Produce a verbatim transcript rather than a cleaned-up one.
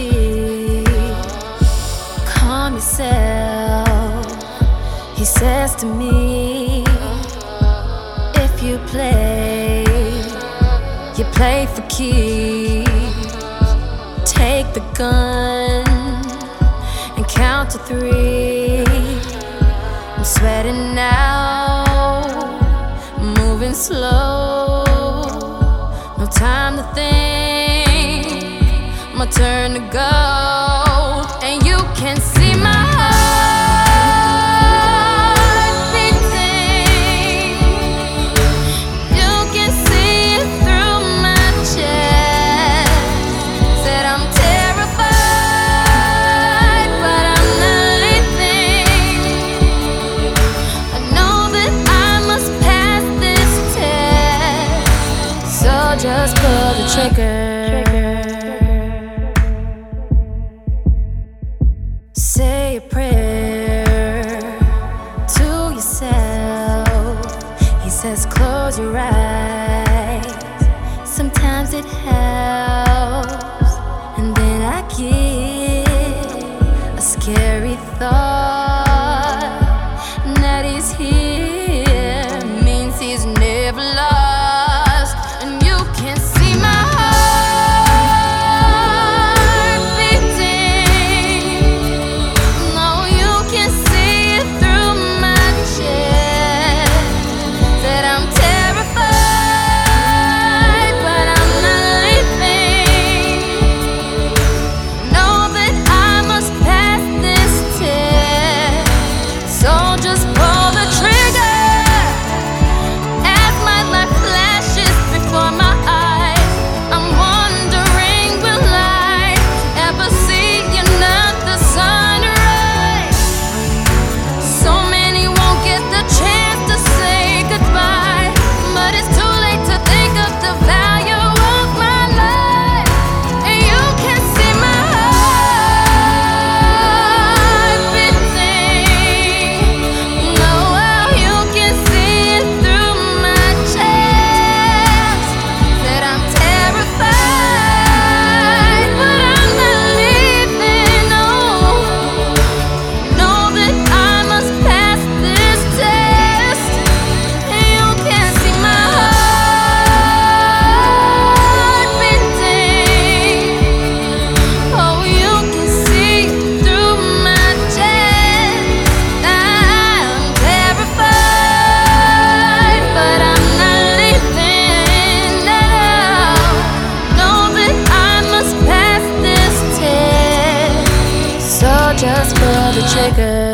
key. Calm yourself, he says to me. If you play, you play for keeps. Take the gun and count to three. I'm sweating now, moving slow. No time to think, my turn to go. And you can see my heart beating. You can see it through my chest. Said I'm terrified, but I'm not leaving. I know that I must pass this test, so just pull the trigger. Say a prayer to yourself. He says close your eyes, sometimes it helps. And then I get a scary thought that he's here means he's never lost. And you can see my heart beating. No, you can see it through my chest. Said I'm terrified, but I'm not leaving. Know that I must pass this test, so just pull the trigger. As my life flashes before my eyes, I'm wondering, will I ever see another sunrise? So many won't get the chance to say goodbye, but it's too late to think of the value of my life. And you can see my heart beating. No, well, you can see it through my chest. Said I'm terrified, but I'm not leaving. No, know that I must pass this test. And you can see my heart beating. Oh, you can see through my chest. I'm terrified, but I'm not leaving. No, know that I must pass this test, so just pull the trigger.